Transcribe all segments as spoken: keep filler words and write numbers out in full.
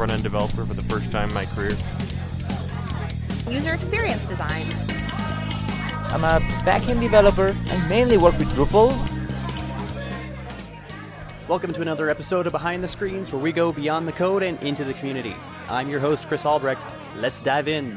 front-end developer for the first time in my career. User experience design. I'm a back-end developer. I mainly work with Drupal. Welcome to another episode of Behind the Screens, where we go beyond the code and into the community. I'm your host, Chris Albrecht. Let's dive in.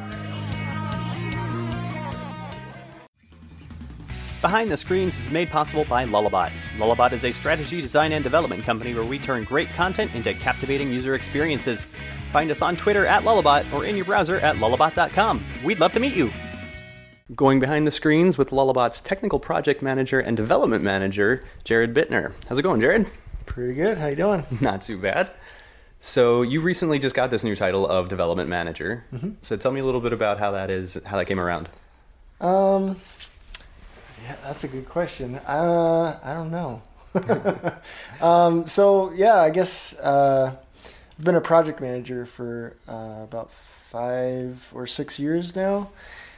Behind the Screens is made possible by Lullabot. Lullabot is a strategy, design, and development company where we turn great content into captivating user experiences. Find us on Twitter at Lullabot or in your browser at lullabot dot com. We'd love to meet you. Going behind the screens with Lullabot's technical project manager and development manager, Jared Bittner. How's it going, Jared? Pretty good. How you doing? Not too bad. So you recently just got this new title of development manager. Mm-hmm. So tell me a little bit about how that is, how that came around. Um, yeah, that's a good question. Uh, I don't know. um, so yeah, I guess uh, I've been a project manager for uh, about five or six years now,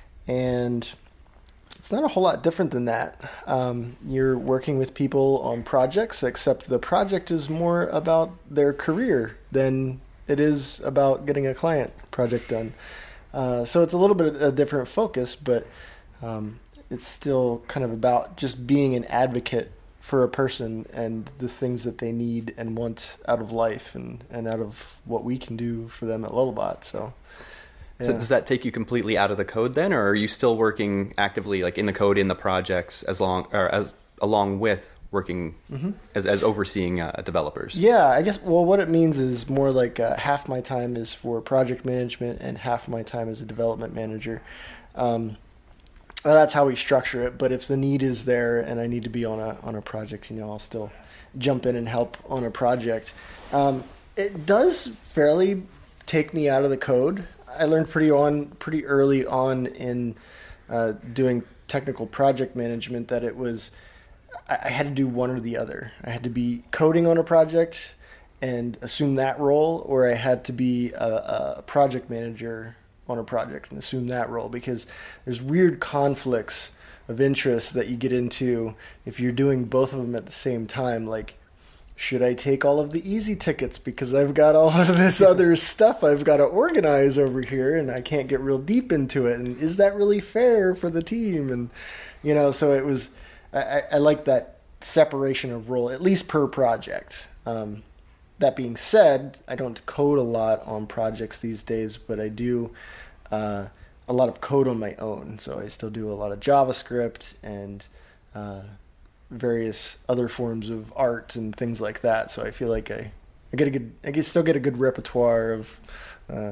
and it's not a whole lot different than that. Um, you're working with people on projects, except the project is more about their career than it is about getting a client project done. Uh, so it's a little bit of a different focus, but um, it's still kind of about just being an advocate for a person and the things that they need and want out of life and, and out of what we can do for them at Lullabot. So. Yeah. So does that take you completely out of the code then, or are you still working actively, like in the code, in the projects, as long or as along with working mm-hmm. as as overseeing uh, developers? Yeah, I guess. Well, what it means is more like uh, half my time is for project management and half my time is a development manager. Um, well, that's how we structure it. But if the need is there and I need to be on a on a project, you know, I'll still jump in and help on a project. Um, it does fairly take me out of the code. I learned pretty on pretty early on in uh, doing technical project management that it was I, I had to do one or the other. I had to be coding on a project and assume that role, or I had to be a, a project manager on a project and assume that role, because there's weird conflicts of interest that you get into if you're doing both of them at the same time. Like, should I take all of the easy tickets because I've got all of this other stuff I've got to organize over here and I can't get real deep into it? And is that really fair for the team? And, you know, so it was, I, I like that separation of role, at least per project. Um, that being said, I don't code a lot on projects these days, but I do uh, a lot of code on my own. So I still do a lot of JavaScript and, uh, various other forms of art and things like that. So I feel like I, I get a good, I get, still get a good repertoire of uh,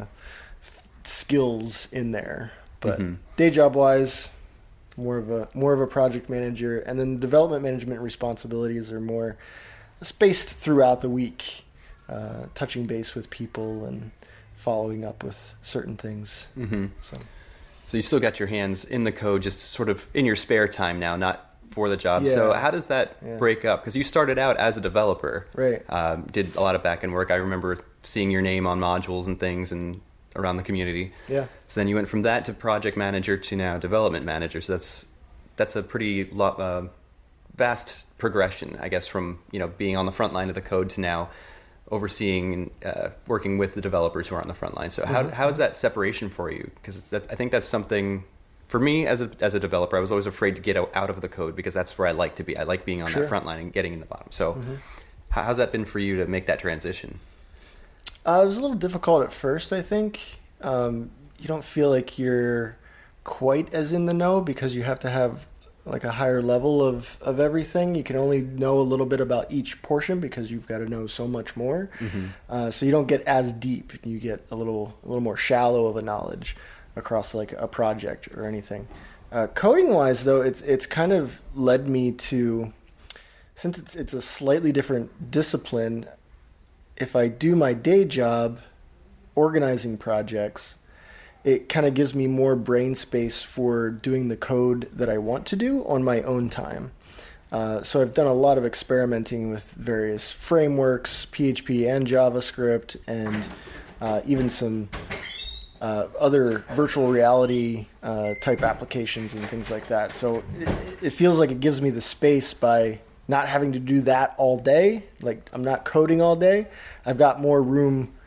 skills in there. But mm-hmm. day job wise, more of a more of a project manager, and then development management responsibilities are more spaced throughout the week, uh, touching base with people and following up with certain things. Mm-hmm. So, so you still got your hands in the code, just sort of in your spare time now, not for the job. Yeah. So how does that yeah. break up? Because you started out as a developer, right? Um, did a lot of back-end work. I remember seeing your name on modules and things and around the community. Yeah. So then you went from that to project manager to now development manager. So that's that's a pretty lo- uh, vast progression, I guess, from you know being on the front line of the code to now overseeing, uh, working with the developers who are on the front line. So how mm-hmm. how is that separation for you? Because I think that's something. For me, as a as a developer, I was always afraid to get out of the code because that's where I like to be. I like being on sure. that front line and getting in the bottom. So mm-hmm. how's that been for you to make that transition? Uh, it was a little difficult at first, I think. Um, you don't feel like you're quite as in the know because you have to have like a higher level of, of everything. You can only know a little bit about each portion because you've got to know so much more. Mm-hmm. Uh, so you don't get as deep. You get a little a little more shallow of a knowledge across like a project or anything. Uh, coding wise though, it's it's kind of led me to, since it's it's a slightly different discipline, if I do my day job organizing projects, it kind of gives me more brain space for doing the code that I want to do on my own time. Uh, so I've done a lot of experimenting with various frameworks, P H P and JavaScript, and uh, even some uh, other virtual reality uh, type applications and things like that. So it, it feels like it gives me the space by not having to do that all day. Like I'm not coding all day. I've got more room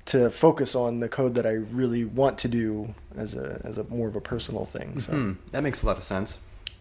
to focus on the code that I really want to do as a as a more of a personal thing. So Hmm, that makes a lot of sense.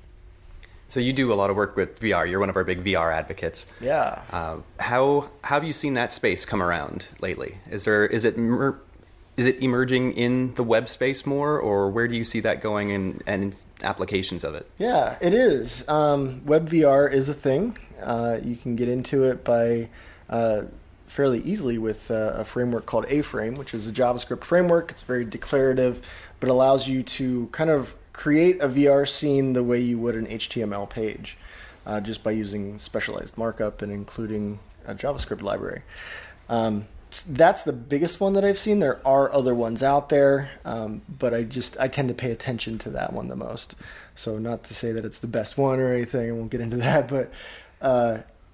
So you do a lot of work with V R. You're one of our big V R advocates. yeah. Uh, how how have you seen that space come around lately? Is there is it mer- is it emerging in the web space more, or where do you see that going in and applications of it? Yeah, it is. Um, Web V R is a thing. Uh, you can get into it by uh, fairly easily with uh, a framework called A-Frame, which is a JavaScript framework. It's very declarative, but allows you to kind of create a V R scene the way you would an H T M L page, uh, just by using specialized markup and including a JavaScript library. Um, that's the biggest one that I've seen. There are other ones out there, um, but I just I tend to pay attention to that one the most. So not to say that it's the best one or anything. I won't get into that, but uh,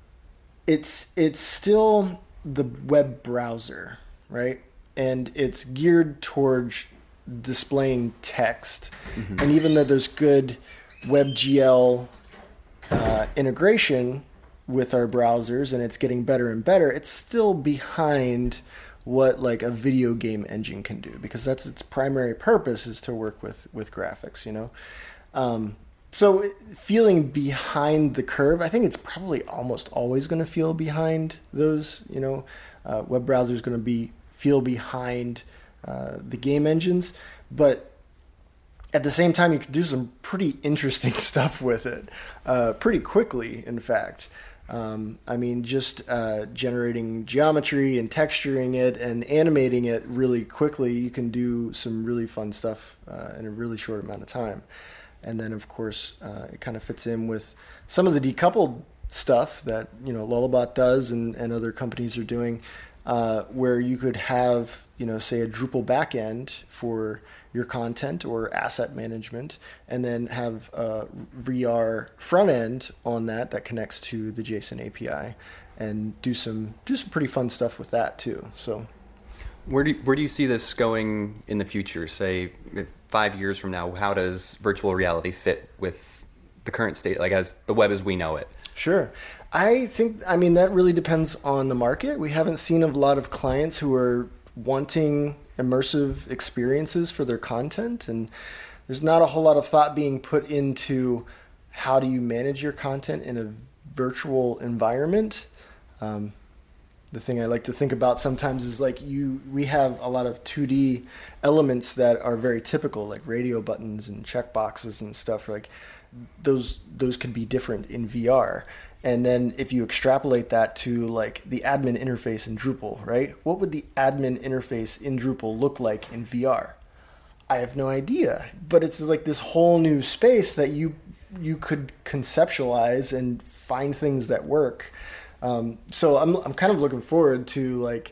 it's it's still the web browser, right? And it's geared towards displaying text. Mm-hmm. And even though there's good WebGL uh, integration with our browsers, and it's getting better and better, it's still behind what like a video game engine can do, because that's its primary purpose, is to work with with graphics, you know. Um, so feeling behind the curve, I think it's probably almost always going to feel behind those, you know, uh, web browsers going to be feel behind uh, the game engines, but at the same time, you can do some pretty interesting stuff with it, uh, pretty quickly, in fact. Um, I mean, just uh, generating geometry and texturing it and animating it really quickly, you can do some really fun stuff uh, in a really short amount of time. And then, of course, uh, it kind of fits in with some of the decoupled stuff that, you know, Lullabot does and, and other companies are doing, uh, where you could have, you know, say a Drupal backend for your content or asset management, and then have a V R front end on that that connects to the JSON A P I, and do some do some pretty fun stuff with that too. So, where do where do you see this going in the future? Say five years from now, how does virtual reality fit with the current state, like as the web as we know it? Sure. I think, I mean, that really depends on the market. We haven't seen a lot of clients who are wanting immersive experiences for their content, and there's not a whole lot of thought being put into how do you manage your content in a virtual environment. Um, the thing I like to think about sometimes is like you, we have a lot of two D elements that are very typical, like radio buttons and checkboxes and stuff. Like those, those could be different in V R. And then if you extrapolate that to like the admin interface in Drupal, right? What would the admin interface in Drupal look like in V R? I have no idea, but it's like this whole new space that you you could conceptualize and find things that work. Um, so I'm I'm kind of looking forward to like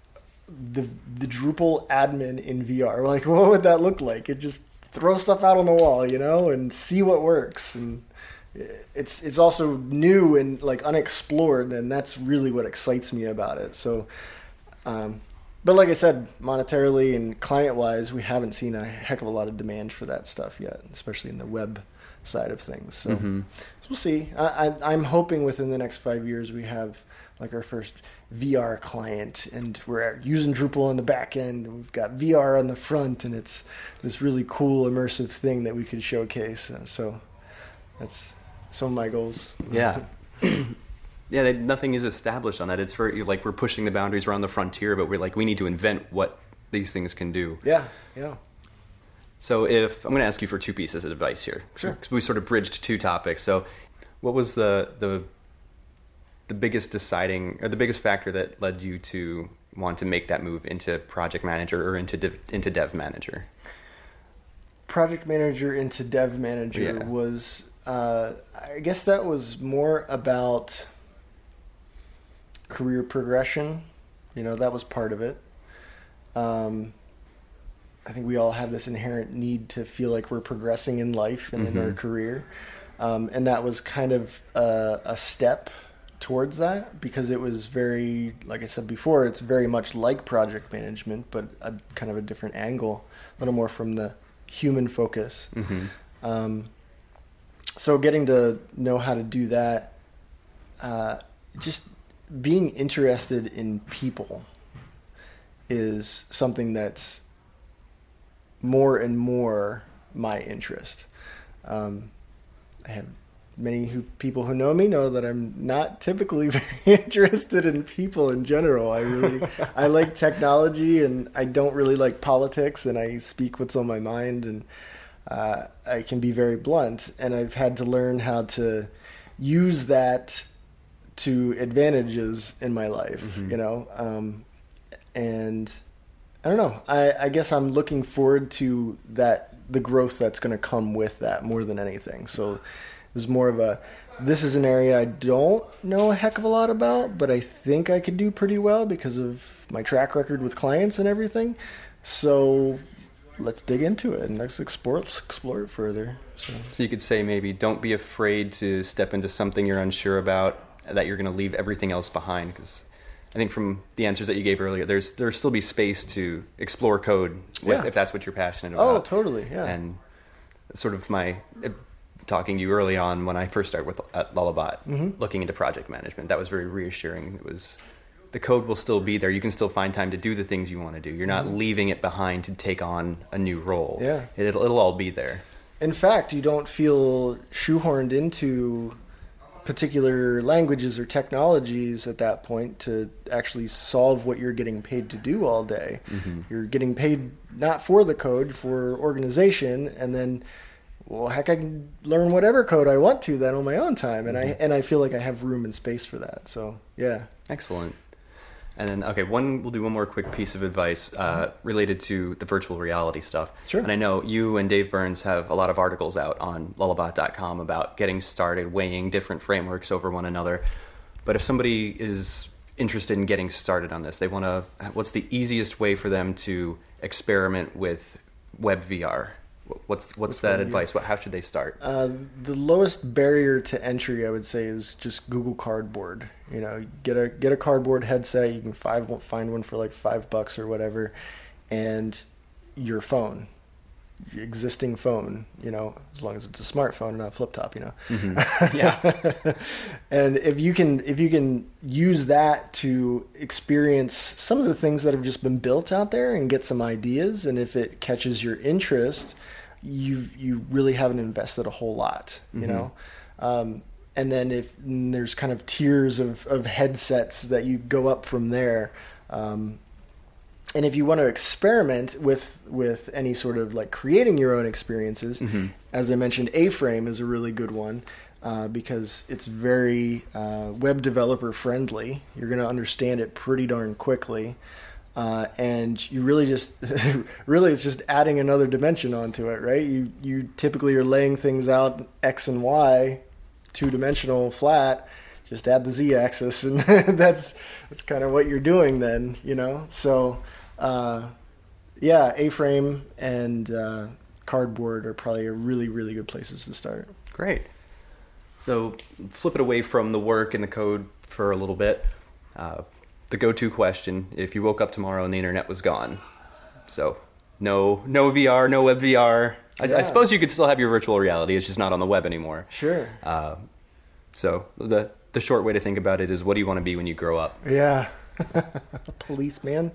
the the Drupal admin in V R. Like, what would that look like? It just throw stuff out on the wall, you know, and see what works. And it's it's also new and like unexplored, and that's really what excites me about it. So, um, but like I said, monetarily and client-wise, we haven't seen a heck of a lot of demand for that stuff yet, especially in the web side of things. So, mm-hmm. so we'll see. I, I, I'm hoping within the next five years we have like our first V R client, and we're using Drupal on the back end, and we've got V R on the front, and it's this really cool immersive thing that we could showcase. So that's some of my goals. Yeah. Yeah, they, nothing is established on that. It's very like we're pushing the boundaries around the frontier, but we're like, we need to invent what these things can do. Yeah, yeah. So if I'm going to ask you for two pieces of advice here, sure, because we sort of bridged two topics. So, what was the the the biggest deciding or the biggest factor that led you to want to make that move into project manager or into dev, into dev manager? Project manager into dev manager yeah. was. Uh, I guess that was more about career progression. You know, that was part of it. Um, I think we all have this inherent need to feel like we're progressing in life and mm-hmm. in our career. Um, and that was kind of a, a step towards that, because it was very, like I said before, it's very much like project management, but a kind of a different angle, a little more from the human focus. Mm-hmm. Um, So getting to know how to do that, uh, just being interested in people is something that's more and more my interest. Um, I have many who, people who know me know that I'm not typically very interested in people in general. I really, I like technology, and I don't really like politics, and I speak what's on my mind, and uh, I can be very blunt, and I've had to learn how to use that to advantages in my life, mm-hmm. you know, um, and I don't know, I, I guess I'm looking forward to that, the growth that's going to come with that more than anything. So it was more of a, this is an area I don't know a heck of a lot about, but I think I could do pretty well because of my track record with clients and everything. So let's dig into it and let's explore explore it further. So, so you could say maybe don't be afraid to step into something you're unsure about, that you're going to leave everything else behind, because I think from the answers that you gave earlier, there's there'll still be space to explore code with, yeah. if that's what you're passionate about. Oh, totally, yeah. And sort of my talking to you early on when I first started with at Lullabot, mm-hmm. looking into project management, that was very reassuring. It was, the code will still be there. You can still find time to do the things you want to do. You're not mm-hmm. leaving it behind to take on a new role. Yeah, it'll, it'll all be there. In fact, you don't feel shoehorned into particular languages or technologies at that point to actually solve what you're getting paid to do all day. Mm-hmm. You're getting paid not for the code, for organization, and then, well, heck, I can learn whatever code I want to then on my own time, and mm-hmm. I and I feel like I have room and space for that. So yeah, excellent. And then, okay, one we'll do one more quick piece of advice uh, related to the virtual reality stuff. Sure. And I know you and Dave Burns have a lot of articles out on lullabot dot com about getting started, weighing different frameworks over one another. But if somebody is interested in getting started on this, they want to, what's the easiest way for them to experiment with web V R? What's what's, what's that advice? What, how should they start? Uh, the lowest barrier to entry, I would say, is just Google Cardboard. You know, get a get a cardboard headset. You can find one, find one for like five bucks or whatever, and your phone, your existing phone. You know, as long as it's a smartphone and not a flip top. You know. Mm-hmm. Yeah. And if you can if you can use that to experience some of the things that have just been built out there and get some ideas, and if it catches your interest, you've you really haven't invested a whole lot, you mm-hmm. know. Um, and then if and there's kind of tiers of, of headsets that you go up from there. Um, and if you want to experiment with with any sort of like creating your own experiences, mm-hmm. as I mentioned, A-Frame is a really good one. Uh, because it's very uh, web developer friendly. You're going to understand it pretty darn quickly. Uh, and you really just, really it's just adding another dimension onto it, right? You you typically are laying things out X and Y, two-dimensional, flat, just add the Z-axis, and that's that's kind of what you're doing then, you know? So, uh, yeah, A-Frame and uh, Cardboard are probably really, really good places to start. Great. So flip it away from the work and the code for a little bit. Uh, the go-to question, if you woke up tomorrow and the internet was gone. So no no V R, no web V R. I, yeah. I suppose you could still have your virtual reality. It's just not on the web anymore. Sure. Uh, so the the short way to think about it is, what do you want to be when you grow up? Yeah. A policeman.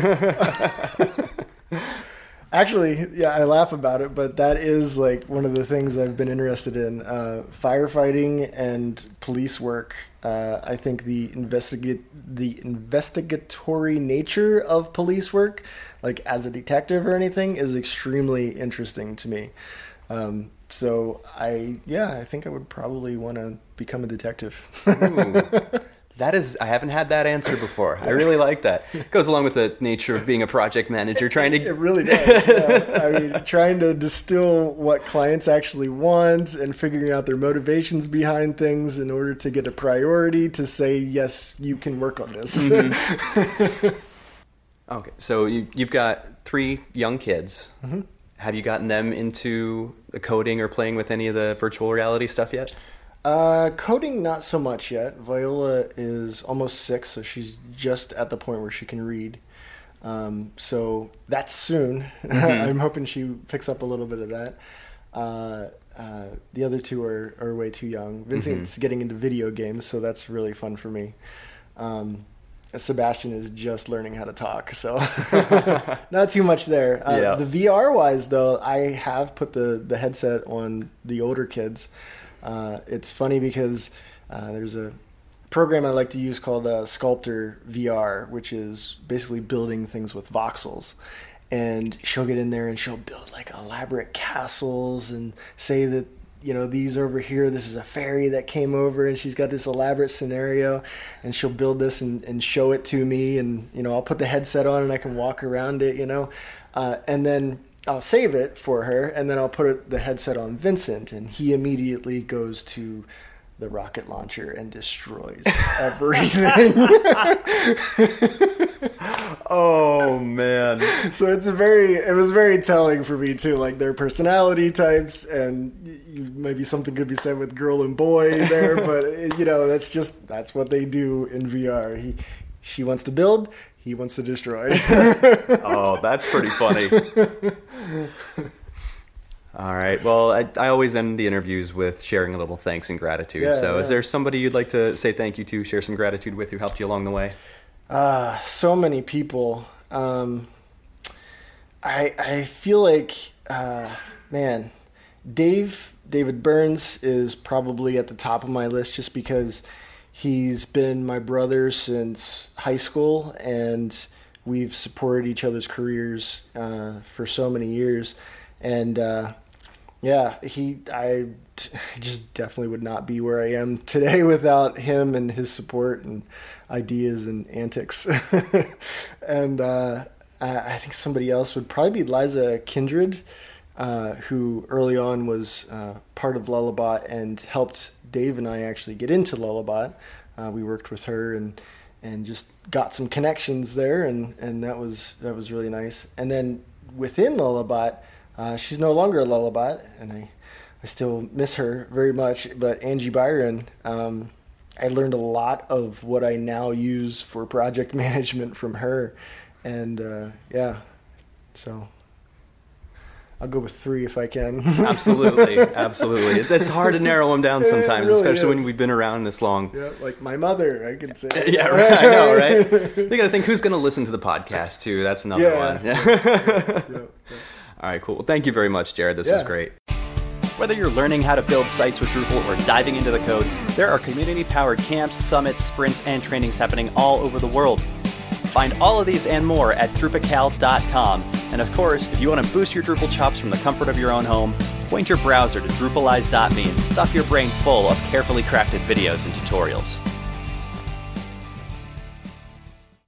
Actually, yeah, I laugh about it, but that is like one of the things I've been interested in. Uh, firefighting and police work. Uh, I think the investigate the investigatory nature of police work, like as a detective or anything, is extremely interesting to me. Um, so I, yeah, I think I would probably want to become a detective. Ooh. That is, I haven't had that answer before. I really like that. It goes along with the nature of being a project manager, trying to... It really does. Yeah. I mean, trying to distill what clients actually want and figuring out their motivations behind things in order to get a priority to say, yes, you can work on this. Mm-hmm. Okay, so you, you've got three young kids. Mm-hmm. Have you gotten them into the coding or playing with any of the virtual reality stuff yet? Uh, coding, not so much yet. Viola is almost six, so she's just at the point where she can read. Um, so that's soon. Mm-hmm. I'm hoping she picks up a little bit of that. Uh, uh, the other two are, are way too young. Vincent's mm-hmm. getting into video games, so that's really fun for me. Um, Sebastian is just learning how to talk, so not too much there. Uh, Yeah. The V R wise, though, I have put the, the headset on the older kids. Uh, it's funny because uh, there's a program I like to use called uh, Sculptor V R, which is basically building things with voxels. And she'll get in there and she'll build like elaborate castles and say that, you know, these over here, this is a fairy that came over and she's got this elaborate scenario, and she'll build this and, and show it to me, and, you know, I'll put the headset on and I can walk around it, you know, uh, and then I'll save it for her, and then I'll put it, the headset on Vincent, and he immediately goes to the rocket launcher and destroys everything. Oh man. So it's a very, it was very telling for me too, like their personality types, and you, maybe something could be said with girl and boy there, but you know, that's just, that's what they do in V R. He, she wants to build, he wants to destroy. Oh, that's pretty funny. All right. Well, I, I always end the interviews with sharing a little thanks and gratitude. Yeah, so yeah. is there somebody you'd like to say thank you to, share some gratitude with, who helped you along the way? Uh, so many people. Um, I I feel like, uh, man, Dave David Burns is probably at the top of my list, just because he's been my brother since high school, and we've supported each other's careers uh, for so many years. And uh, yeah, he I t- just definitely would not be where I am today without him and his support and ideas and antics. And uh, I, I think somebody else would probably be Liza Kindred, uh, who early on was uh, part of Lullabot and helped Dave and I actually get into Lullabot. Uh, we worked with her and and just got some connections there, and, and that was that was really nice. And then within Lullabot, uh, she's no longer a Lullabot, and I I still miss her very much. But Angie Byron, um, I learned a lot of what I now use for project management from her, and uh, yeah, so I'll go with three if I can. Absolutely, absolutely. It's, it's hard to narrow them down sometimes, really especially when is. we've been around this long. Yeah, like my mother, I could say. Yeah, right, I know, right? They got to think, who's going to listen to the podcast too? That's another Yeah. one. Yeah. Yeah, yeah. All right, cool. Well, thank you very much, Jared. This Yeah. was great. Whether you're learning how to build sites with Drupal or diving into the code, there are community-powered camps, summits, sprints, and trainings happening all over the world. Find all of these and more at Drupacal dot com. And of course, if you want to boost your Drupal chops from the comfort of your own home, point your browser to Drupalize dot me and stuff your brain full of carefully crafted videos and tutorials.